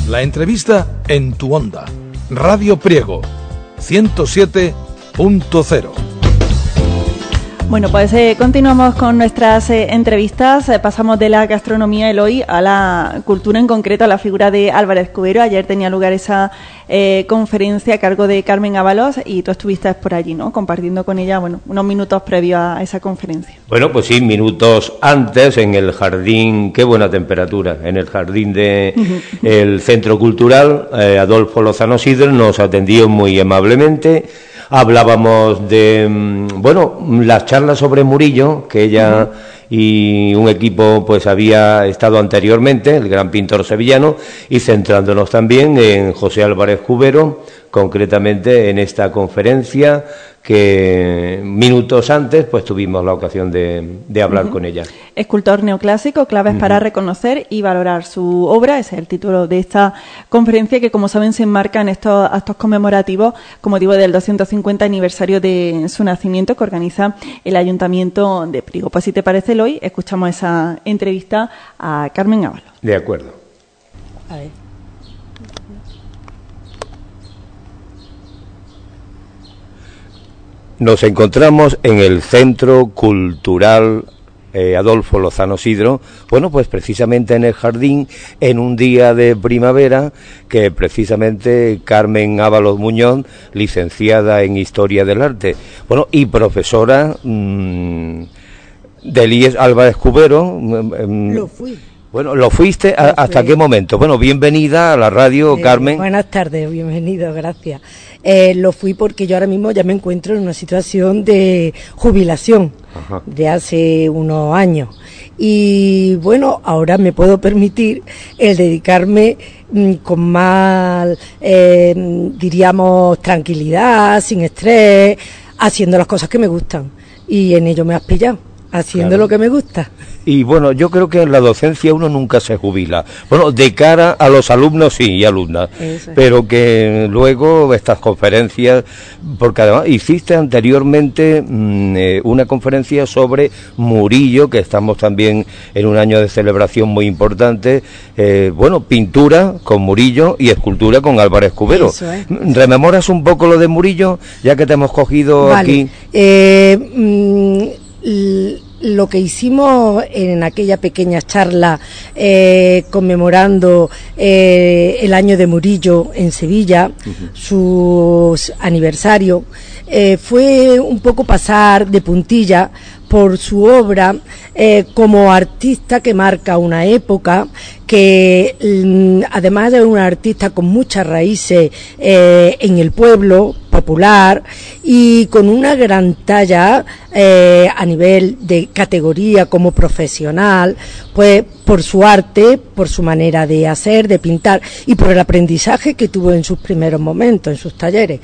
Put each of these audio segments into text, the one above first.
La entrevista en tu onda. Radio Priego 107.0. Bueno, pues continuamos con nuestras entrevistas. Pasamos de la gastronomía, Eloy, a la cultura, en concreto a la figura de Álvarez Cubero. Ayer tenía lugar esa conferencia a cargo de Carmen Ábalos y tú estuviste por allí, ¿no?, compartiendo con ella, bueno, unos minutos previos a esa conferencia. Bueno, pues sí, minutos antes en el jardín, qué buena temperatura, en el jardín del Centro Cultural Adolfo Lozano Sidre, nos atendió muy amablemente. Hablábamos de, bueno, las charlas sobre Murillo, que ella y un equipo pues había estado anteriormente, el gran pintor sevillano, y centrándonos también en José Álvarez Cubero, concretamente en esta conferencia que minutos antes pues tuvimos la ocasión de hablar con ella. Escultor neoclásico, claves para reconocer y valorar su obra, ese es el título de esta conferencia, que como saben se enmarca en estos actos conmemorativos con motivo del 250 aniversario de su nacimiento, que organiza el Ayuntamiento de Priego. Pues si te parece, Eloy, escuchamos esa entrevista a Carmen Ábalos. De acuerdo. A ver. Nos encontramos en el Centro Cultural Adolfo Lozano Sidre, bueno, pues precisamente en el jardín, en un día de primavera, que precisamente Carmen Ábalos Muñoz, licenciada en Historia del Arte, bueno, y profesora de Elías Álvarez Cubero. Lo fui. Bueno, ¿lo fuiste? ¿Hasta qué momento? Bueno, bienvenida a la radio, Carmen. Buenas tardes, bienvenido, gracias. Lo fui porque yo ahora mismo ya me encuentro en una situación de jubilación de hace unos años. Y bueno, ahora me puedo permitir el dedicarme con más, diríamos, tranquilidad, sin estrés, haciendo las cosas que me gustan. Y en ello me has pillado, haciendo lo que me gusta. Y bueno, yo creo que en la docencia uno nunca se jubila. Bueno, de cara a los alumnos sí, y alumnas, pero que luego estas conferencias, porque además hiciste anteriormente una conferencia sobre Murillo, que estamos también en un año de celebración muy importante, bueno, pintura con Murillo y escultura con Álvarez Cubero. Eso es. ¿Rememoras un poco lo de Murillo, ya que te hemos cogido aquí? Lo que hicimos en aquella pequeña charla conmemorando el año de Murillo en Sevilla, su aniversario, fue un poco pasar de puntilla por su obra como artista que marca una época, que además de un artista con muchas raíces en el pueblo popular y con una gran talla a nivel de categoría como profesional, pues por su arte, por su manera de hacer, de pintar y por el aprendizaje que tuvo en sus primeros momentos, en sus talleres.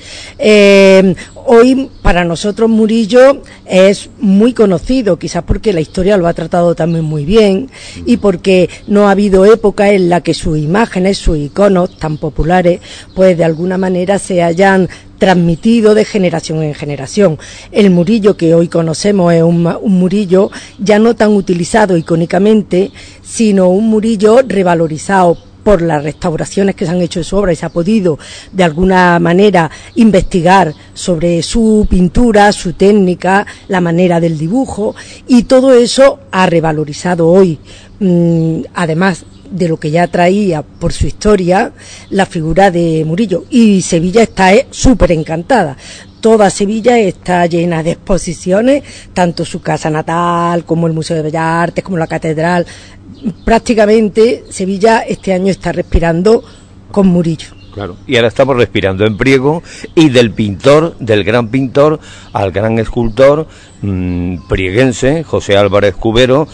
Hoy para nosotros Murillo es muy conocido, quizás porque la historia lo ha tratado también muy bien y porque no ha habido época en la que sus imágenes, sus iconos tan populares, pues de alguna manera se hayan transmitido de generación en generación. El Murillo que hoy conocemos es un Murillo ya no tan utilizado icónicamente, sino un Murillo revalorizado por las restauraciones que se han hecho de su obra y se ha podido de alguna manera investigar sobre su pintura, su técnica, la manera del dibujo, y todo eso ha revalorizado hoy, además de lo que ya traía por su historia, la figura de Murillo. Y Sevilla está súper encantada. Toda Sevilla está llena de exposiciones, tanto su casa natal como el Museo de Bellas Artes, como la Catedral. Prácticamente Sevilla este año está respirando con Murillo. Claro. Y ahora estamos respirando en Priego, y del pintor, del gran pintor al gran escultor prieguense, José Álvarez Cubero,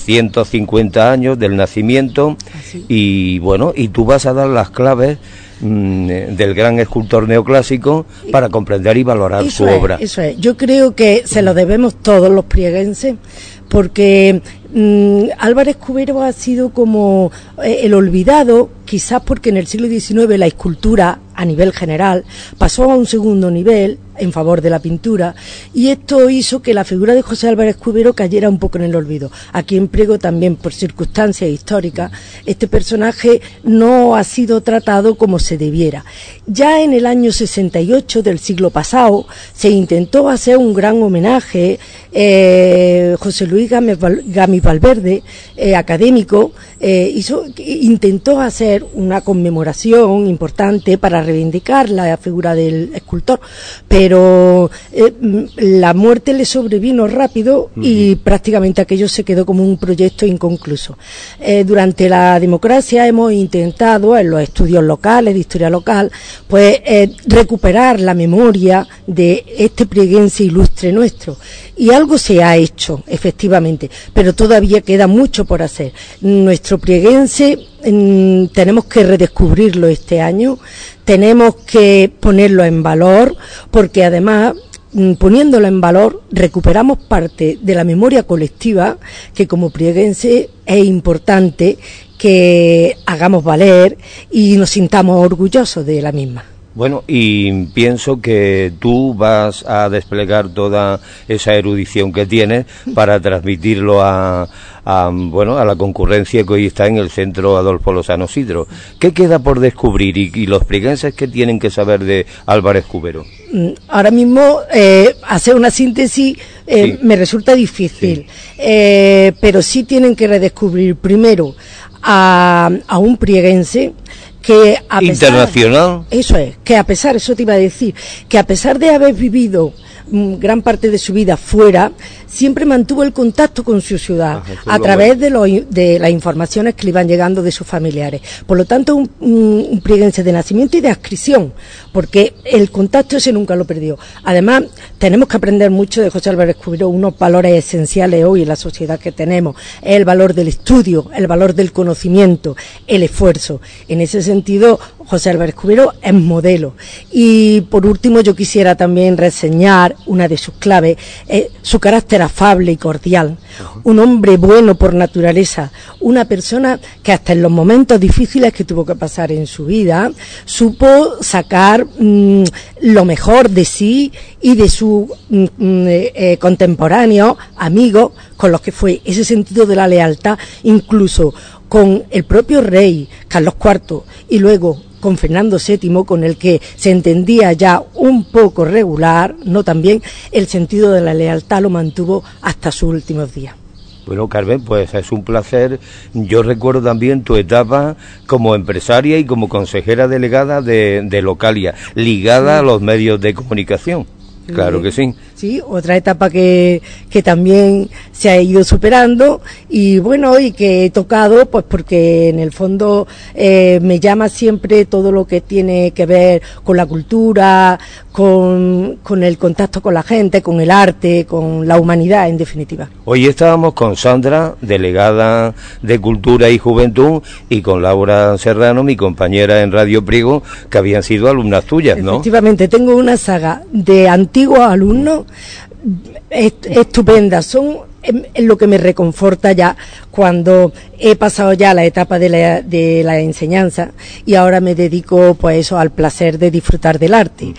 250 años del nacimiento. Así. Y bueno, y tú vas a dar las claves del gran escultor neoclásico para comprender y valorar su obra. Eso es, yo creo que se lo debemos todos los prieguenses, porque Álvarez Cubero ha sido como el olvidado, quizás porque en el siglo XIX la escultura a nivel general, pasó a un segundo nivel en favor de la pintura, y esto hizo que la figura de José Álvarez Cubero cayera un poco en el olvido. Aquí en Priego también, por circunstancias históricas, este personaje no ha sido tratado como se debiera. Ya en el año 68 del siglo pasado se intentó hacer un gran homenaje. José Luis Gámez Valverde, académico, intentó hacer una conmemoración importante para reivindicar la figura del escultor, pero la muerte le sobrevino rápido y prácticamente aquello se quedó como un proyecto inconcluso. Durante la democracia hemos intentado, en los estudios locales, de historia local, pues recuperar la memoria de este prieguense ilustre nuestro, y algo se ha hecho, efectivamente, pero todavía queda mucho por hacer. Nuestro prieguense tenemos que redescubrirlo este año, tenemos que ponerlo en valor, porque además, poniéndolo en valor, recuperamos parte de la memoria colectiva que como prieguense es importante que hagamos valer y nos sintamos orgullosos de la misma. Bueno, y pienso que tú vas a desplegar toda esa erudición que tienes para transmitirlo a la concurrencia que hoy está en el Centro Adolfo Lozano Sidro. ¿Qué queda por descubrir y los prieguenses qué tienen que saber de Álvarez Cubero? Ahora mismo hacer una síntesis sí, me resulta difícil, sí. Pero sí tienen que redescubrir primero a un prieguense que a pesar, internacional. Eso te iba a decir, que a pesar de haber vivido gran parte de su vida fuera, siempre mantuvo el contacto con su ciudad a través de las informaciones que le iban llegando de sus familiares. Por lo tanto, un prieguense de nacimiento y de adscripción, porque el contacto ese nunca lo perdió. Además, tenemos que aprender mucho de José Álvarez Cubero, unos valores esenciales hoy en la sociedad que tenemos, es el valor del estudio, el valor del conocimiento, el esfuerzo. En ese sentido, José Álvarez Cubero es modelo. Y por último, yo quisiera también reseñar una de sus claves, su carácter afable y cordial, un hombre bueno por naturaleza, una persona que hasta en los momentos difíciles que tuvo que pasar en su vida, supo sacar lo mejor de sí y de sus contemporáneos, amigos, con los que fue ese sentido de la lealtad, incluso con el propio rey Carlos IV y luego con Fernando VII, con el que se entendía ya un poco regular, no también, el sentido de la lealtad lo mantuvo hasta sus últimos días. Bueno, Carmen, pues es un placer. Yo recuerdo también tu etapa como empresaria y como consejera delegada de Localia, ligada a los medios de comunicación. Claro que sí. Sí, otra etapa que también se ha ido superando y bueno, y que he tocado, pues porque en el fondo me llama siempre todo lo que tiene que ver con la cultura, con el contacto con la gente, con el arte, con la humanidad, en definitiva. Hoy estábamos con Sandra, delegada de Cultura y Juventud, y con Laura Serrano, mi compañera en Radio Priego, que habían sido alumnas tuyas, ¿no? Efectivamente, tengo una saga de antiguos alumnos estupendas, son lo que me reconforta ya cuando he pasado ya la etapa de la enseñanza y ahora me dedico pues eso al placer de disfrutar del arte.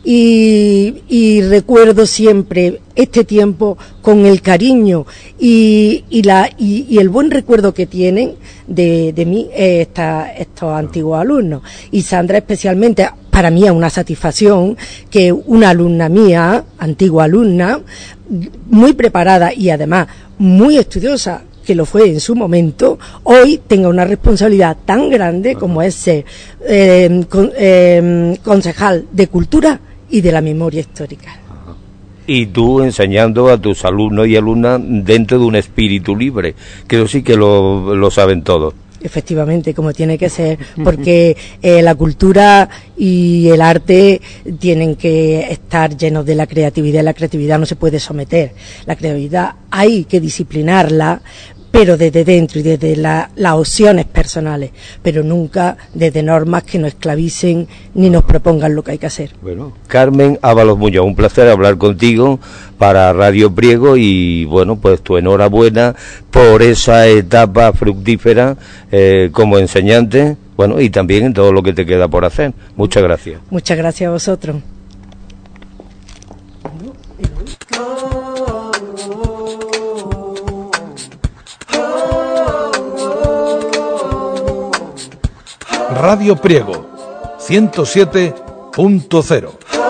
Y recuerdo siempre este tiempo con el cariño y el buen recuerdo que tienen de mí estos antiguos alumnos, y Sandra especialmente. Para mí es una satisfacción que una alumna mía, antigua alumna, muy preparada y además muy estudiosa, que lo fue en su momento, hoy tenga una responsabilidad tan grande como es ser concejal de Cultura y de la Memoria Histórica. Y tú enseñando a tus alumnos y alumnas dentro de un espíritu libre, que eso sí que lo saben todos. Efectivamente, como tiene que ser, porque la cultura y el arte tienen que estar llenos de la creatividad. La creatividad no se puede someter. La creatividad hay que disciplinarla, pero desde dentro y desde las opciones personales, pero nunca desde normas que nos esclavicen ni nos propongan lo que hay que hacer. Bueno, Carmen Ábalos Muñoz, un placer hablar contigo para Radio Priego y bueno, pues tu enhorabuena por esa etapa fructífera como enseñante bueno, y también en todo lo que te queda por hacer. Muchas gracias. Muchas gracias a vosotros. Radio Priego 107.0.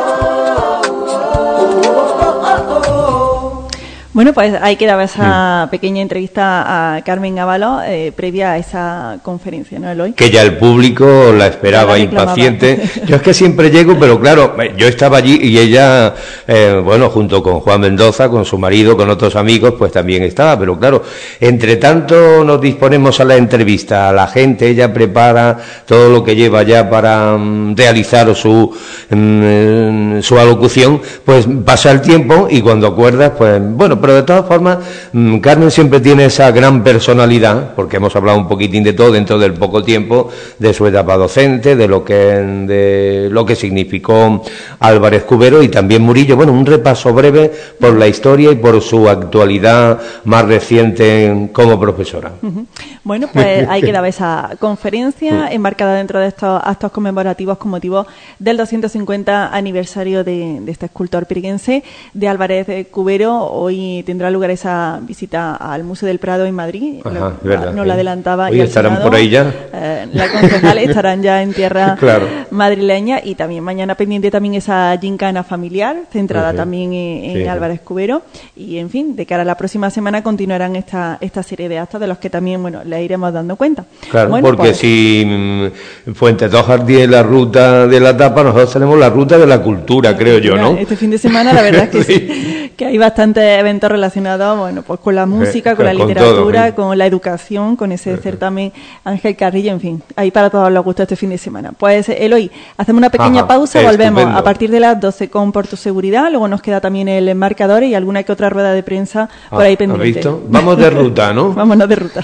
Bueno, pues ahí quedaba esa pequeña entrevista a Carmen Ábalos previa a esa conferencia, ¿no, Eloy? Que ya el público la esperaba impaciente. Yo es que siempre llego, pero claro, yo estaba allí y ella, bueno, junto con Juan Mendoza, con su marido, con otros amigos, pues también estaba. Pero claro, entre tanto nos disponemos a la entrevista, a la gente, ella prepara todo lo que lleva ya para realizar su alocución, pues pasa el tiempo y cuando acuerdas, pues bueno, pero de todas formas, Carmen siempre tiene esa gran personalidad, porque hemos hablado un poquitín de todo dentro del poco tiempo, de su etapa docente, de lo que significó Álvarez Cubero y también Murillo. Bueno, un repaso breve por la historia y por su actualidad más reciente como profesora. Bueno, pues ahí quedaba esa conferencia enmarcada dentro de estos actos conmemorativos con motivo del 250 aniversario de este escultor piriguense, de Álvarez Cubero. Hoy tendrá lugar esa visita al Museo del Prado en Madrid. Ajá, no la adelantaba. Hoy estarán por ahí ya. La concejal estarán ya en tierra claro. madrileña, y también mañana pendiente también esa gincana familiar, centrada también en Álvarez Cubero. Y en fin, de cara a la próxima semana continuarán esta serie de actos de los que también, bueno, le iremos dando cuenta. Claro, bueno, porque pues, si Fuentes dos Jardín es la ruta de la tapa, nosotros tenemos la ruta de la cultura, creo yo, ¿no? Este fin de semana la verdad es que sí, que hay bastantes eventos relacionados, bueno, pues con la música, con la literatura, con la educación, con ese certamen Ángel Carrillo, en fin, ahí para todos los gustos este fin de semana. Pues Eloy, hacemos una pequeña pausa, volvemos a partir de las 12 con Por tu Seguridad, luego nos queda también el marcador y alguna que otra rueda de prensa por ahí pendiente. ¿Has visto? Vamos de ruta, ¿no? Vámonos de ruta.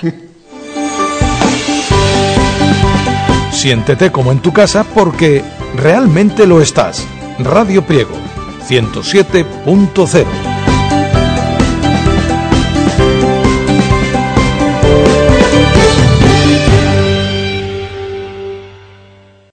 Siéntete como en tu casa porque realmente lo estás. Radio Priego 107.0.